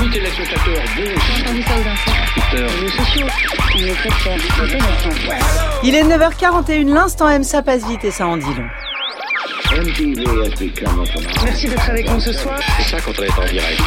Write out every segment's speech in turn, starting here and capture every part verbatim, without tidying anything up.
Tout téléspectateur, bon. J'ai entendu ça aux infos. Les réseaux sociaux, on est très forts. Il est neuf heures quarante et une, l'instant M, ça passe vite et ça en dit long. Merci d'être avec nous ce soir. C'est ça quand on est en direct.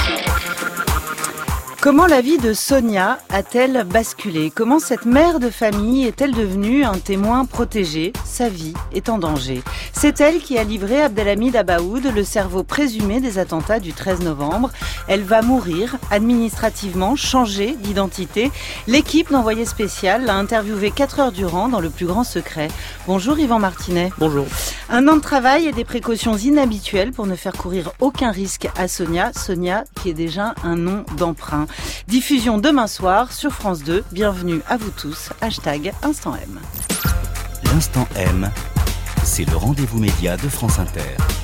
Comment la vie de Sonia a-t-elle basculé ? Comment cette mère de famille est-elle devenue un témoin protégé ? Sa vie est en danger. C'est elle qui a livré Abdelhamid Abaoud, le cerveau présumé des attentats du treize novembre. Elle va mourir administrativement, changée d'identité. L'équipe d'Envoyé spécial l'a interviewée quatre heures durant dans le plus grand secret. Bonjour Yvan Martinet. Bonjour. Un an de travail et des précautions inhabituelles pour ne faire courir aucun risque à Sonia. Sonia qui est déjà un nom d'emprunt. Diffusion demain soir sur France deux. Bienvenue à vous tous. Hashtag Instant M. L'Instant M, c'est le rendez-vous média de France Inter.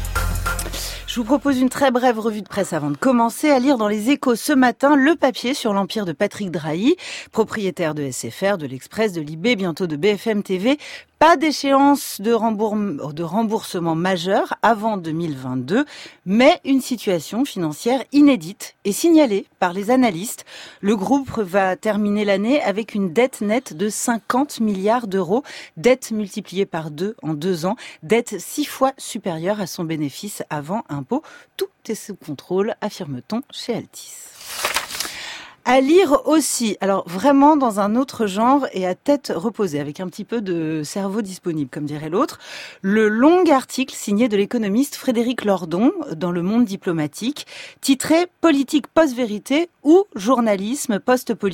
Je vous propose une très brève revue de presse avant de commencer à lire dans les Échos ce matin le papier sur l'empire de Patrick Drahi, propriétaire de S F R, de l'Express, de l'I B, bientôt de B F M T V. Pas d'échéance de, rembour- de remboursement majeur avant deux mille vingt-deux, mais une situation financière inédite et signalée par les analystes. Le groupe va terminer l'année avec une dette nette de cinquante milliards d'euros, dette multipliée par deux en deux ans, dette six fois supérieure à son bénéfice avant impôt. Tout est sous contrôle, affirme-t-on chez Altis. À lire aussi, alors vraiment dans un autre genre et à tête reposée, avec un petit peu de cerveau disponible, comme dirait l'autre, le long article signé de l'économiste Frédéric Lordon dans Le Monde diplomatique, titré « Politique post-vérité ou journalisme post-politique ?»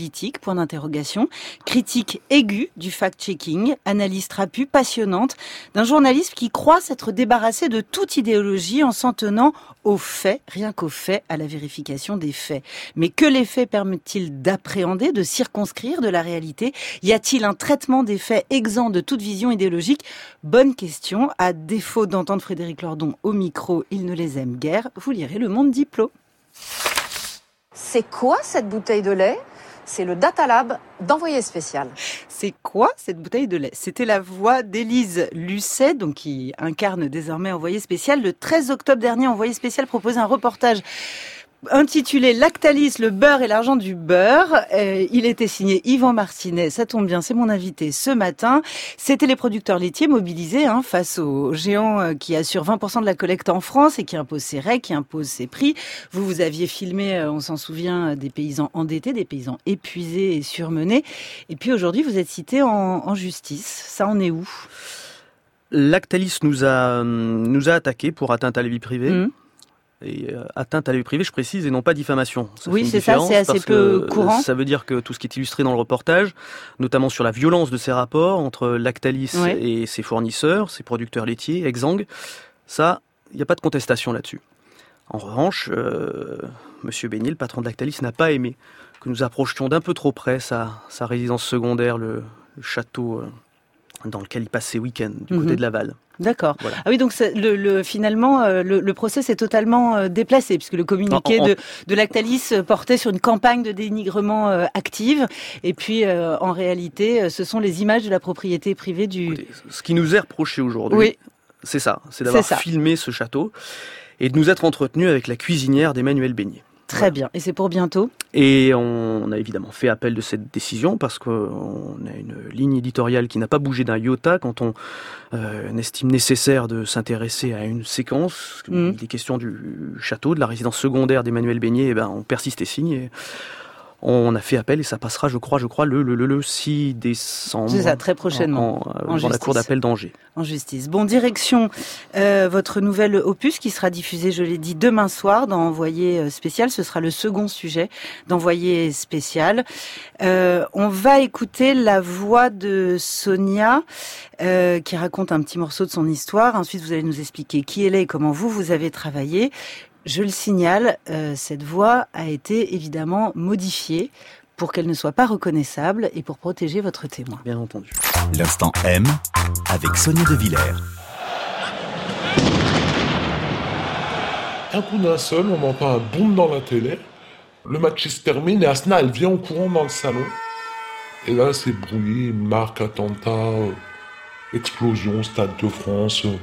point d'interrogation, critique aiguë du fact-checking, analyse trapue, passionnante, d'un journalisme qui croit s'être débarrassé de toute idéologie en s'en tenant aux faits, rien qu'aux faits, à la vérification des faits. Mais que les faits permettent-ils d'appréhender, de circonscrire de la réalité ? Y a-t-il un traitement des faits exempt de toute vision idéologique ? Bonne question. À défaut d'entendre Frédéric Lordon au micro, il ne les aime guère. Vous lirez Le Monde Diplo. C'est quoi cette bouteille de lait ? C'est le Data Lab d'Envoyé spécial. C'est quoi cette bouteille de lait ? C'était la voix d'Élise Lucet, donc qui incarne désormais Envoyé spécial. Le treize octobre dernier, Envoyé spécial proposait un reportage intitulé Lactalis, le beurre et l'argent du beurre. Euh, il était signé Yvan Martinet, ça tombe bien, c'est mon invité ce matin. C'était les producteurs laitiers mobilisés hein, face aux géants euh, qui assurent vingt pour cent de la collecte en France et qui imposent ses règles, qui imposent ses prix. Vous, vous aviez filmé, euh, on s'en souvient, des paysans endettés, des paysans épuisés et surmenés. Et puis aujourd'hui, vous êtes cité en, en justice. Ça en est où ? Lactalis nous a, nous a attaqués pour atteinte à la vie privée. Mmh. Et euh, atteinte à la vie privée, je précise, et non pas diffamation. Ça oui, c'est ça, c'est assez peu courant. Ça veut dire que tout ce qui est illustré dans le reportage, notamment sur la violence de ces rapports entre Lactalis ouais. et ses fournisseurs, ses producteurs laitiers, Exang, ça, il n'y a pas de contestation là-dessus. En revanche, euh, Monsieur Beignet, le patron de Lactalis, n'a pas aimé que nous approchions d'un peu trop près sa, sa résidence secondaire, le, le château euh, dans lequel il passe ses week-ends, du mmh. côté de Laval. D'accord. Voilà. Ah oui, donc le, le, finalement, euh, le, le procès s'est totalement euh, déplacé, puisque le communiqué en, en, de, de Lactalis portait sur une campagne de dénigrement euh, active, et puis euh, en réalité, ce sont les images de la propriété privée du... Écoutez, ce qui nous est reproché aujourd'hui, oui. c'est ça, c'est d'avoir c'est filmé ce château, et de nous être entretenus avec la cuisinière d'Emmanuel Beignet. Très voilà. bien. Et c'est pour bientôt ? Et on a évidemment fait appel de cette décision parce qu'on a une ligne éditoriale qui n'a pas bougé d'un iota quand on, euh, on estime nécessaire de s'intéresser à une séquence. Mmh. Il est question du château, de la résidence secondaire d'Emmanuel Beignet. Et ben, on persiste et signe. Et on a fait appel et ça passera, je crois, je crois le, le, le, le six décembre. C'est ça, très prochainement. En, en, en dans la cour d'appel d'Angers. En justice. Bon, direction euh, votre nouvel opus qui sera diffusé, je l'ai dit, demain soir dans Envoyé spécial. Ce sera le second sujet d'Envoyé spécial. Euh, on va écouter la voix de Sonia euh, qui raconte un petit morceau de son histoire. Ensuite, vous allez nous expliquer qui elle est et comment vous, vous avez travaillé. Je le signale, euh, cette voix a été évidemment modifiée pour qu'elle ne soit pas reconnaissable et pour protéger votre témoin. Bien entendu. L'Instant M avec Sonia De Villers. Un coup d'un seul, on entend un boom dans la télé. Le match se termine et Asna, elle vient en courant dans le salon. Et là, c'est brouillé, marque, attentat, euh, explosion, Stade de France. Euh,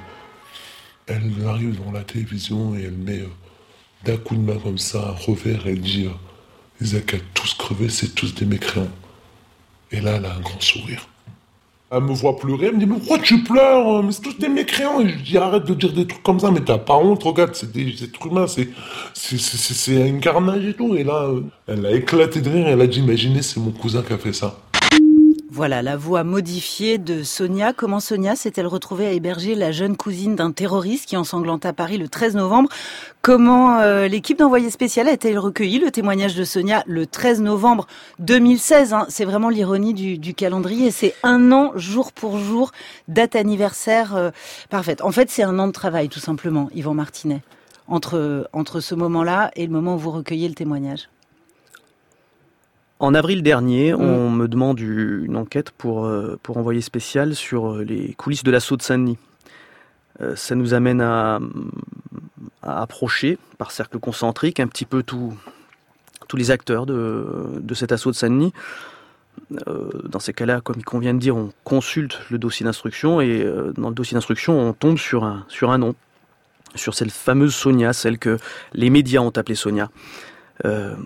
elle arrive dans la télévision et elle met... Euh, d'un coup de main comme ça, un revers, elle dit Ils disaient qu'à tous crever, c'est tous des mécréants. Et là, elle a un grand sourire. Elle me voit pleurer, elle me dit « Mais pourquoi tu pleures? Mais c'est tous des mécréants !» Et je dis « Arrête de dire des trucs comme ça, mais t'as pas honte, regarde, c'est des êtres humains, c'est, c'est, c'est, c'est, c'est un carnage et tout. » Et là, elle a éclaté de rire, elle a dit « Imaginez, c'est mon cousin qui a fait ça. » Voilà, la voix modifiée de Sonia. Comment Sonia s'est-elle retrouvée à héberger la jeune cousine d'un terroriste qui ensanglanta Paris le treize novembre? Comment euh, l'équipe d'Envoyé spécial a-t-elle recueilli le témoignage de Sonia le treize novembre deux mille seize hein. C'est vraiment l'ironie du, du calendrier. C'est un an, jour pour jour, date anniversaire euh, parfaite. En fait, c'est un an de travail, tout simplement, Yvan Martinet, entre, entre ce moment-là et le moment où vous recueillez le témoignage. En avril dernier, mmh. on me demande une enquête pour, pour Envoyé spécial sur les coulisses de l'assaut de Saint-Denis. Euh, ça nous amène à, à approcher, par cercle concentrique, un petit peu tout, tous les acteurs de, de cet assaut de Saint-Denis. Euh, dans ces cas-là, comme il convient de dire, on consulte le dossier d'instruction et euh, dans le dossier d'instruction, on tombe sur un, sur un nom, sur cette fameuse Sonia, celle que les médias ont appelée Sonia. Euh,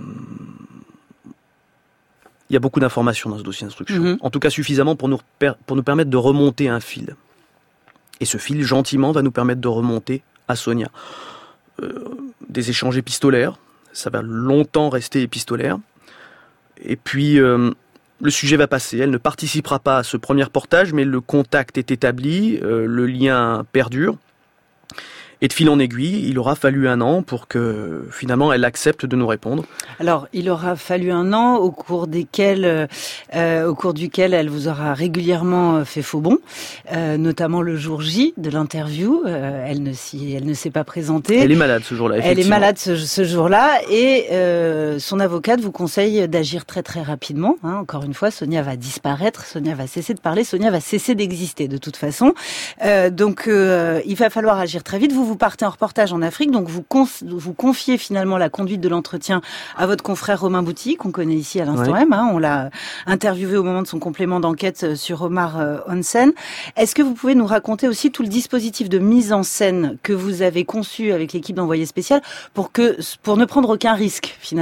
Il y a beaucoup d'informations dans ce dossier d'instruction. Mmh. En tout cas, suffisamment pour nous, per- pour nous permettre de remonter un fil. Et ce fil, gentiment, va nous permettre de remonter à Sonia. Euh, des échanges épistolaires. Ça va longtemps rester épistolaire. Et puis, euh, le sujet va passer. Elle ne participera pas à ce premier reportage, mais le contact est établi, euh, le lien perdure. Et de fil en aiguille, il aura fallu un an pour que, finalement, elle accepte de nous répondre. Alors, il aura fallu un an au cours desquels, euh, au cours duquel elle vous aura régulièrement fait faux bond, euh, notamment le jour J de l'interview. Euh, elle ne s'y, elle ne s'est pas présentée. Elle est malade ce jour-là, effectivement. Elle est malade ce, ce jour-là et euh, son avocate vous conseille d'agir très très rapidement. Hein. Encore une fois, Sonia va disparaître, Sonia va cesser de parler, Sonia va cesser d'exister de toute façon. Euh, donc, euh, il va falloir agir très vite. Vous vous partez en reportage en Afrique, donc vous, conf- vous confiez finalement la conduite de l'entretien à votre confrère Romain Bouty, qu'on connaît ici à l'instant oui. même. Hein. On l'a interviewé au moment de son complément d'enquête sur Omar euh, Onsen. Est-ce que vous pouvez nous raconter aussi tout le dispositif de mise en scène que vous avez conçu avec l'équipe d'Envoyé spécial pour, que, pour ne prendre aucun risque finalement ?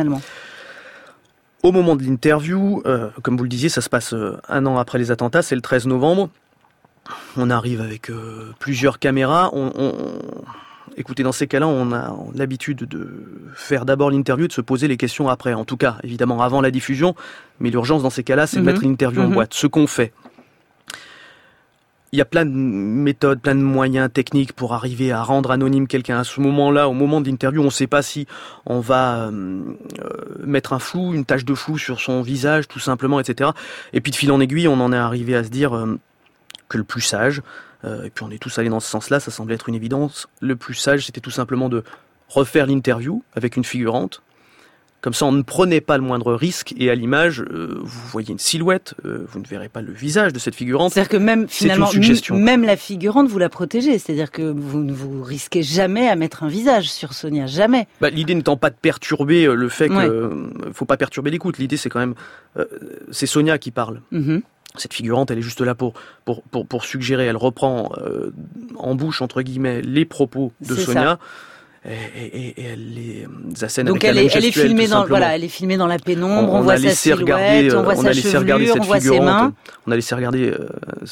Au moment de l'interview, euh, comme vous le disiez, ça se passe euh, un an après les attentats, c'est le treize novembre. On arrive avec euh, plusieurs caméras. On, on, écoutez, dans ces cas-là, on a, on a l'habitude de faire d'abord l'interview et de se poser les questions après. En tout cas, évidemment, avant la diffusion. Mais l'urgence dans ces cas-là, c'est mmh. de mettre une interview mmh. en boîte. Ce qu'on fait. Il y a plein de méthodes, plein de moyens techniques pour arriver à rendre anonyme quelqu'un. À ce moment-là, au moment de l'interview, on ne sait pas si on va euh, mettre un flou, une tache de flou sur son visage, tout simplement, et cetera. Et puis de fil en aiguille, on en est arrivé à se dire... Euh, que le plus sage, euh, et puis on est tous allés dans ce sens-là, ça semblait être une évidence, le plus sage c'était tout simplement de refaire l'interview avec une figurante, comme ça on ne prenait pas le moindre risque, et à l'image, euh, vous voyez une silhouette, euh, vous ne verrez pas le visage de cette figurante. C'est-à-dire que même, finalement, m- même la figurante, vous la protégez, c'est-à-dire que vous ne vous risquez jamais à mettre un visage sur Sonia, jamais. Bah, l'idée n'étant pas de perturber le fait ouais. qu'il euh, ne faut pas perturber l'écoute, l'idée c'est quand même, euh, c'est Sonia qui parle. Mm-hmm. Cette figurante, elle est juste là pour, pour, pour, pour suggérer, elle reprend euh, en bouche, entre guillemets, les propos de c'est Sonia. Et, et, et elle les assène avec elle la même est, elle est gestuelle, filmée tout dans, simplement. voilà, elle est filmée dans la pénombre, on, on, on voit sa silhouette, regarder, on voit on sa a laissé chevelure, regarder cette on voit ses mains. On a laissé regarder euh,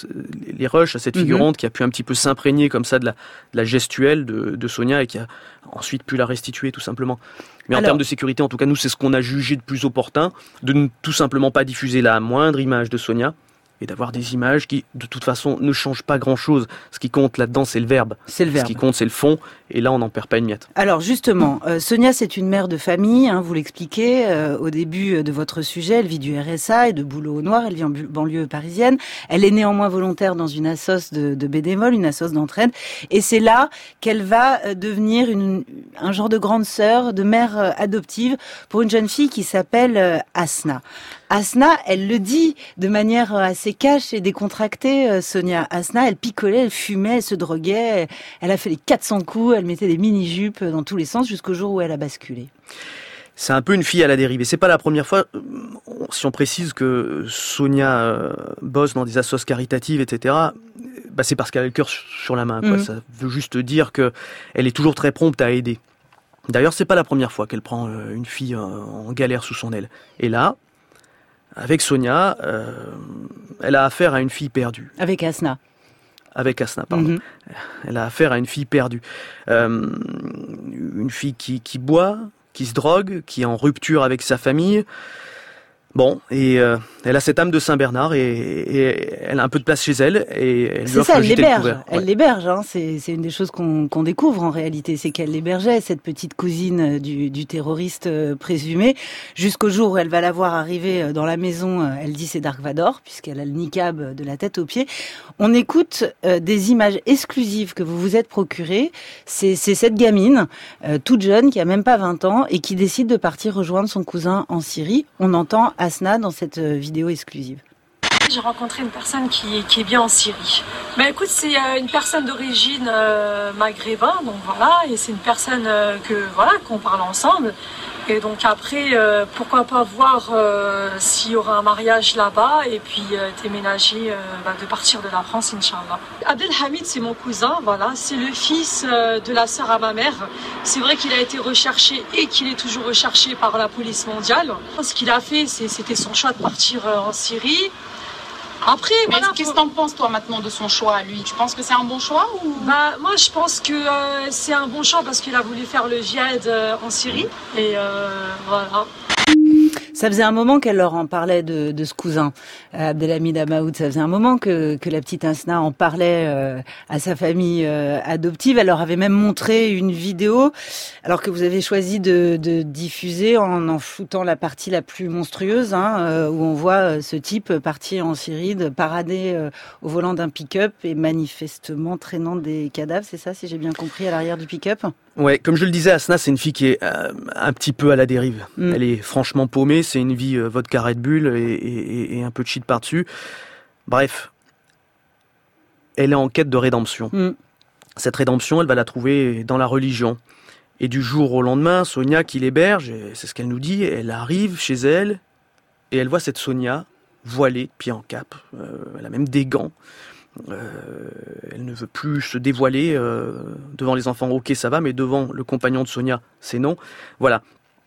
les rushs à cette figurante mm-hmm. qui a pu un petit peu s'imprégner comme ça de la, de la gestuelle de, de Sonia et qui a ensuite pu la restituer tout simplement. Mais en Alors, termes de sécurité, en tout cas, nous, c'est ce qu'on a jugé de plus opportun, de ne tout simplement pas diffuser la moindre image de Sonia, et d'avoir des images qui, de toute façon, ne changent pas grand-chose. Ce qui compte là-dedans, c'est le verbe. C'est le verbe. Ce qui compte, c'est le fond. Et là, on n'en perd pas une miette. Alors, justement, euh, Sonia, c'est une mère de famille, hein, vous l'expliquez euh, au début de votre sujet. Elle vit du R S A et de boulot au noir. Elle vit en bu- banlieue parisienne. Elle est néanmoins volontaire dans une assoce de, de bénévoles, une assoce d'entraide. Et c'est là qu'elle va devenir une, un genre de grande sœur, de mère euh, adoptive pour une jeune fille qui s'appelle euh, Asna. Asna, elle le dit de manière assez cash et décontractée, Sonia. Asna, elle picolait, elle fumait, elle se droguait, elle a fait les quatre cents coups, elle mettait des mini-jupes dans tous les sens jusqu'au jour où elle a basculé. C'est un peu une fille à la dérive. Et c'est pas la première fois, si on précise que Sonia euh, bosse dans des assos caritatives, et cetera, bah c'est parce qu'elle a le cœur sur la main, quoi. Mmh. Ça veut juste dire qu'elle est toujours très prompte à aider. D'ailleurs, c'est pas la première fois qu'elle prend euh, une fille euh, en galère sous son aile. Et là, avec Sonia, euh, elle a affaire à une fille perdue. Avec Asna. Avec Asna, pardon. Mm-hmm. Elle a affaire à une fille perdue. Euh, une fille qui, qui boit, qui se drogue, qui est en rupture avec sa famille. Bon, et euh, elle a cette âme de Saint-Bernard et, et elle a un peu de place chez elle et elle lui offre ça, le gîte et le elle couvert. Elle ouais. l'héberge, hein. c'est, c'est une des choses qu'on, qu'on découvre en réalité, c'est qu'elle l'hébergeait, cette petite cousine du, du terroriste présumé, jusqu'au jour où elle va la voir arriver dans la maison, elle dit c'est Dark Vador, puisqu'elle a le niqab de la tête aux pieds. On écoute euh, des images exclusives que vous vous êtes procurées, c'est, c'est cette gamine, euh, toute jeune, qui a même pas vingt ans, et qui décide de partir rejoindre son cousin en Syrie. On entend Asna dans cette vidéo exclusive. J'ai rencontré une personne qui, qui est bien en Syrie. Ben écoute, c'est euh, une personne d'origine euh, maghrébin, donc voilà, et c'est une personne euh, que voilà qu'on parle ensemble. Et donc après, euh, pourquoi pas voir euh, s'il y aura un mariage là-bas et puis euh, déménager, euh, ben, de partir de la France, Inch'Allah. Abdelhamid, c'est mon cousin, voilà, c'est le fils euh, de la sœur à ma mère. C'est vrai qu'il a été recherché et qu'il est toujours recherché par la police mondiale. Ce qu'il a fait, c'est, c'était son choix de partir euh, en Syrie. Après, mais voilà, qu'est-ce que pour... t'en penses toi maintenant de son choix à lui? Tu penses que c'est un bon choix ou... Bah moi je pense que euh, c'est un bon choix parce qu'il a voulu faire le djihad euh, en Syrie et euh, voilà. Ça faisait un moment qu'elle leur en parlait de, de ce cousin, euh, Abdelhamid Abaoud. Ça faisait un moment que, que la petite Asna en parlait euh, à sa famille euh, adoptive. Elle leur avait même montré une vidéo, alors que vous avez choisi de, de diffuser en en shootant la partie la plus monstrueuse, hein, euh, où on voit ce type parti en Syrie, de parader euh, au volant d'un pick-up et manifestement traînant des cadavres. C'est ça, si j'ai bien compris, à l'arrière du pick-up? Ouais, comme je le disais, Asna, c'est une fille qui est euh, un petit peu à la dérive. Mm. Elle est franchement paumée, c'est une vie euh, vodka Red Bull et, et, et un peu de shit par-dessus. Bref, elle est en quête de rédemption. Mm. Cette rédemption, elle va la trouver dans la religion. Et du jour au lendemain, Sonia qui l'héberge, c'est ce qu'elle nous dit, elle arrive chez elle et elle voit cette Sonia voilée, pied en cap, euh, elle a même des gants. Euh, elle ne veut plus se dévoiler euh, devant les enfants, ok ça va, mais devant le compagnon de Sonia, c'est non. Voilà.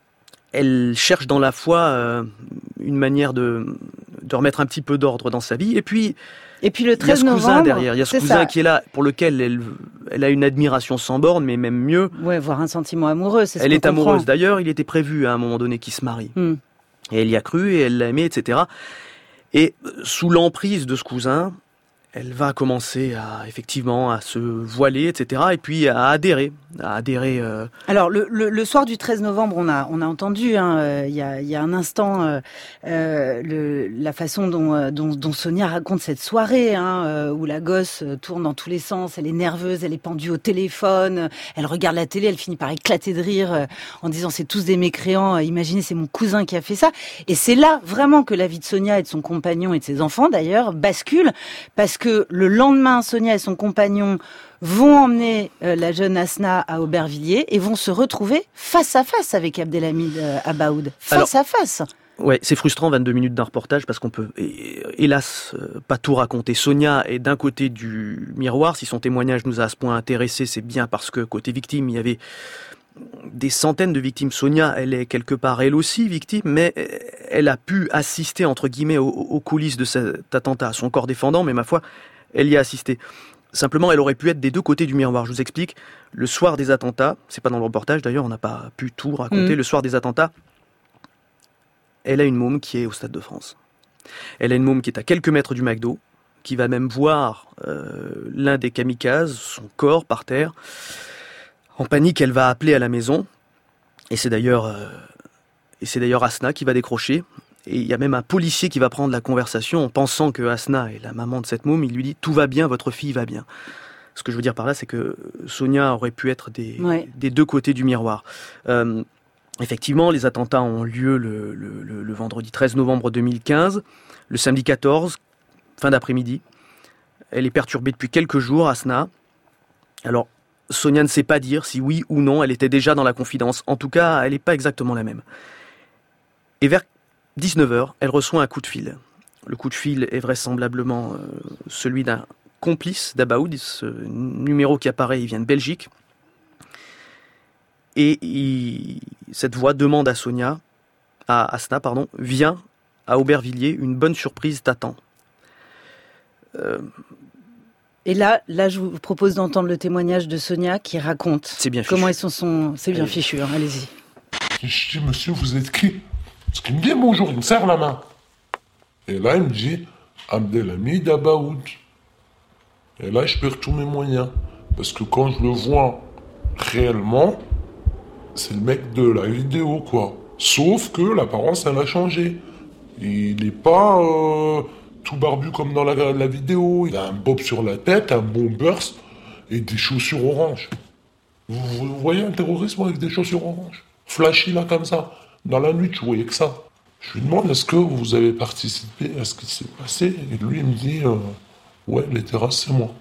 Elle cherche dans la foi euh, une manière de, de remettre un petit peu d'ordre dans sa vie. Et puis, et puis le treize il y a ce cousin novembre, derrière, il y a ce cousin ça. qui est là, pour lequel elle, elle a une admiration sans borne, mais même mieux. Ouais, voire un sentiment amoureux, c'est ce Elle qu'on est comprend. amoureuse. D'ailleurs, il était prévu à un moment donné qu'ils se marient. Hmm. Et elle y a cru, et elle l'a aimé, et cetera. Et sous l'emprise de ce cousin, elle va commencer à effectivement à se voiler, et cetera. Et puis à adhérer, à adhérer. Euh... Alors le, le, le soir du treize novembre, on a on a entendu, hein, euh, il y a il y a un instant euh, euh, le, la façon dont, dont dont Sonia raconte cette soirée, hein, euh, où la gosse tourne dans tous les sens, elle est nerveuse, elle est pendue au téléphone, elle regarde la télé, elle finit par éclater de rire euh, en disant c'est tous des mécréants. Euh, imaginez, c'est mon cousin qui a fait ça. Et c'est là vraiment que la vie de Sonia et de son compagnon et de ses enfants d'ailleurs bascule, parce que le lendemain, Sonia et son compagnon vont emmener euh, la jeune Asna à Aubervilliers et vont se retrouver face à face avec Abdelhamid euh, Abaoud. Face Alors, à face. Ouais, c'est frustrant, vingt-deux minutes d'un reportage, parce qu'on peut, hélas, euh, pas tout raconter. Sonia est d'un côté du miroir. Si son témoignage nous a à ce point intéressé, c'est bien parce que côté victime, il y avait des centaines de victimes. Sonia, elle est quelque part elle aussi victime, mais elle a pu assister, entre guillemets, aux, aux coulisses de cet attentat. Son corps défendant, mais ma foi, elle y a assisté. Simplement, elle aurait pu être des deux côtés du miroir. Je vous explique. Le soir des attentats, c'est pas dans le reportage d'ailleurs, on n'a pas pu tout raconter. Mmh. Le soir des attentats, elle a une môme qui est au Stade de France. Elle a une môme qui est à quelques mètres du McDo, qui va même voir euh, l'un des kamikazes, son corps par terre. En panique, elle va appeler à la maison. Et c'est d'ailleurs, euh, et c'est d'ailleurs Asna qui va décrocher. Et il y a même un policier qui va prendre la conversation en pensant que Asna est la maman de cette môme. Il lui dit « Tout va bien, votre fille va bien ». Ce que je veux dire par là, c'est que Sonia aurait pu être des, ouais. des deux côtés du miroir. Euh, effectivement, les attentats ont lieu le, le, le, le vendredi treize novembre deux mille quinze. Le samedi quatorze, fin d'après-midi. Elle est perturbée depuis quelques jours, Asna. Alors, Sonia ne sait pas dire si oui ou non elle était déjà dans la confidence. En tout cas, elle n'est pas exactement la même. Et vers dix-neuf heures, elle reçoit un coup de fil. Le coup de fil est vraisemblablement euh, celui d'un complice d'Abaoud. Ce numéro qui apparaît, il vient de Belgique. Et il, cette voix demande à Sonia, à Asna, pardon, viens à Aubervilliers, une bonne surprise t'attend. Euh... Et là, là, je vous propose d'entendre le témoignage de Sonia qui raconte c'est bien comment fichu. ils sont, sont... C'est bien Allez. fichu, hein, allez-y. Je dis, monsieur, vous êtes qui? Parce qu'il me dit bonjour, il me serre la main. Et là, il me dit, Abdelhamid Abaoud. Et là, je perds tous mes moyens. Parce que quand je le vois réellement, c'est le mec de la vidéo, quoi. Sauf que l'apparence, elle a changé. Il n'est pas euh, tout barbu comme dans la, la vidéo. Il a un bob sur la tête, un bon burst et des chaussures oranges. Vous, vous voyez un terrorisme avec des chaussures oranges? Flashy, là, comme ça. Dans la nuit, je voyais que ça. Je lui demande, est-ce que vous avez participé à ce qui s'est passé? Et lui, il me dit, euh, ouais, les terrasses, c'est moi.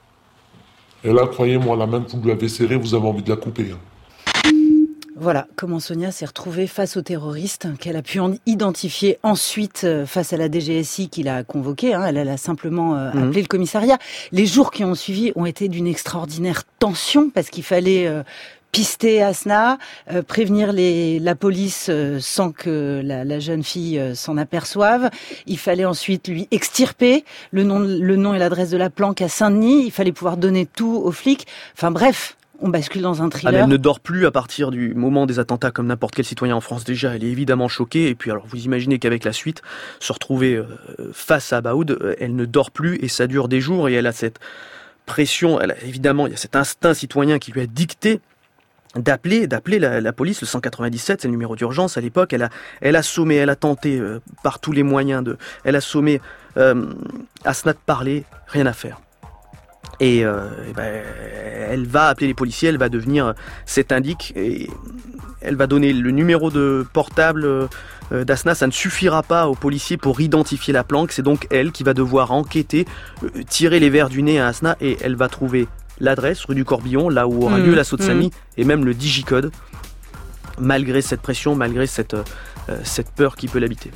Et là, croyez-moi, la main que vous lui avez serrée, vous avez envie de la couper. Hein. Voilà comment Sonia s'est retrouvée face aux terroristes, qu'elle a pu en identifier ensuite face à la D G S I qui l'a convoquée. Hein. Elle, elle a simplement euh, Mmh. appelé le commissariat. Les jours qui ont suivi ont été d'une extraordinaire tension parce qu'il fallait... Euh, pister Asna, euh, prévenir les, la police euh, sans que la, la jeune fille euh, s'en aperçoive. Il fallait ensuite lui extirper le nom, le nom et l'adresse de la planque à Saint-Denis. Il fallait pouvoir donner tout aux flics. Enfin bref, on bascule dans un Ah, thriller. mais elle ne dort plus à partir du moment des attentats comme n'importe quel citoyen en France déjà. Elle est évidemment choquée. Et puis alors vous imaginez qu'avec la suite, se retrouver euh, face à Abaoud, euh, elle ne dort plus et ça dure des jours. Et elle a cette pression, elle a, évidemment, il y a cet instinct citoyen qui lui a dicté d'appeler d'appeler la, la police. Le cent quatre-vingt-dix-sept, c'est le numéro d'urgence à l'époque. Elle a elle a sommé, elle a tenté euh, par tous les moyens de elle a sommé euh, Asna de parler, rien à faire. Et, euh, et ben, elle va appeler les policiers, elle va devenir cet indique et elle va donner le numéro de portable euh, d'Asna. Ça ne suffira pas aux policiers pour identifier la planque, c'est donc elle qui va devoir enquêter, euh, tirer les vers du nez à Asna et elle va trouver l'adresse, rue du Corbillon, là où aura Mmh, lieu l'assaut de Samy, mmh. et même le digicode, malgré cette pression, malgré cette, euh, cette peur qui peut l'habiter.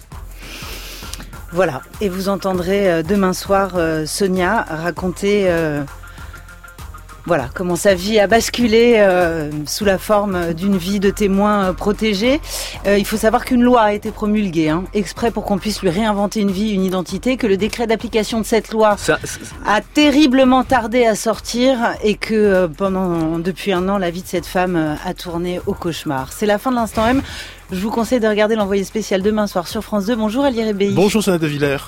Voilà, et vous entendrez euh, demain soir euh, Sonia raconter euh, voilà, comment sa vie a basculé euh, sous la forme d'une vie de témoin euh, protégé. Euh, il faut savoir qu'une loi a été promulguée, hein, exprès pour qu'on puisse lui réinventer une vie, une identité, que le décret d'application de cette loi Ça, c'est- a terriblement tardé à sortir et que euh, pendant depuis un an, la vie de cette femme euh, a tourné au cauchemar. C'est la fin de l'Instant M. Je vous conseille de regarder l'envoyé spécial demain soir sur France deux. Bonjour Ali Rebéi. Bonjour Sonia De Villers.